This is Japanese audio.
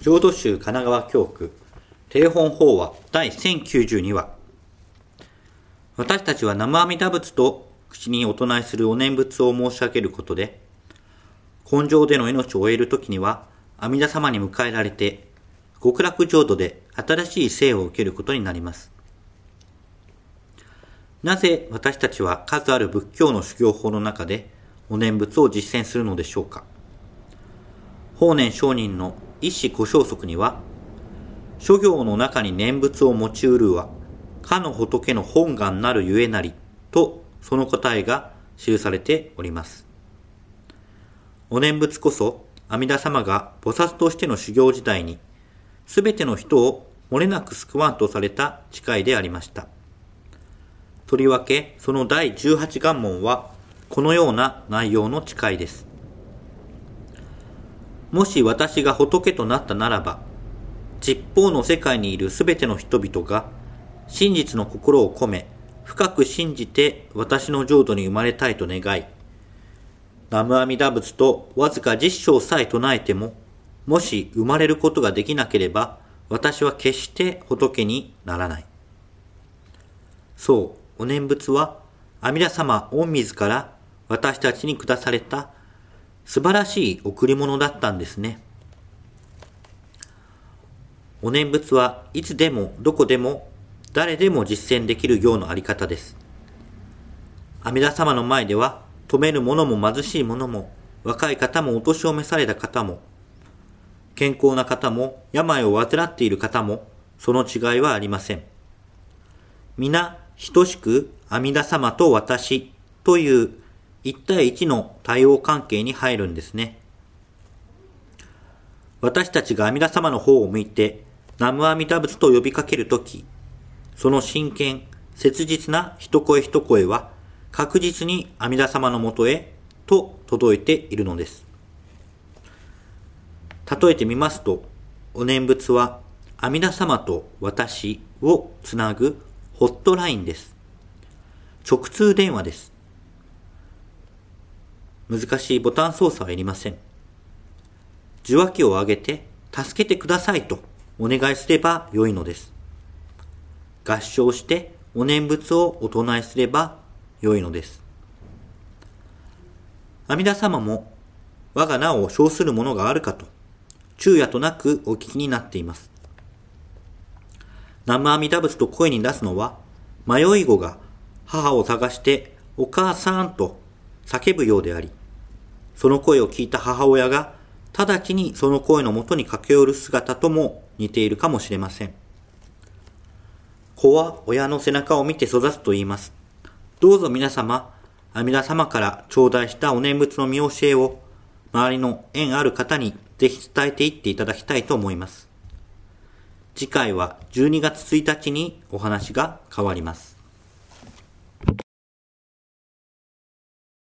浄土宗神奈川教区定本法話第1092話。私たちは南無阿弥陀仏と口にお唱えするお念仏を申し上げることで、根性での命を終えるときには阿弥陀様に迎えられて極楽浄土で新しい生を受けることになります。なぜ私たちは数ある仏教の修行法の中でお念仏を実践するのでしょうか。法然上人の一子五正則には、諸行の中に念仏を持ちうるは、かの仏の本願なるゆえなりとその答えが記されております。お念仏こそ阿弥陀様が菩薩としての修行時代に、すべての人を漏れなく救わんとされた誓いでありました。とりわけその第18願文はこのような内容の誓いです。もし私が仏となったならば、十方の世界にいるすべての人々が真実の心を込め、深く信じて私の浄土に生まれたいと願い、南無阿弥陀仏とわずか10章さえ唱えても、もし生まれることができなければ、私は決して仏にならない。そう、お念仏は阿弥陀様御自ら私たちに下された素晴らしい贈り物だったんですね。お念仏はいつでもどこでも誰でも実践できる行のあり方です。阿弥陀様の前では富める者も貧しい者も若い方もお年を召された方も健康な方も病を患っている方もその違いはありません。皆等しく阿弥陀様と私という一対一の対応関係に入るんですね。私たちが阿弥陀様の方を向いて南無阿弥陀仏と呼びかけるとき、その真剣、切実な一声一声は確実に阿弥陀様のもとへと届いているのです。例えてみますと、お念仏は阿弥陀様と私をつなぐホットラインです。直通電話です。難しいボタン操作はいりません。受話器を上げて助けてくださいとお願いすればよいのです。合掌してお念仏をお唱えすればよいのです。阿弥陀様も我が名を称するものがあるかと昼夜となくお聞きになっています。南無阿弥陀仏と声に出すのは迷い子が母を探してお母さんと叫ぶようであり、その声を聞いた母親が直ちにその声のもとに駆け寄る姿とも似ているかもしれません。子は親の背中を見て育つと言います。どうぞ皆様、阿弥陀様から頂戴したお念仏の見教えを周りの縁ある方にぜひ伝えていっていただきたいと思います。次回は12月1日にお話が変わります。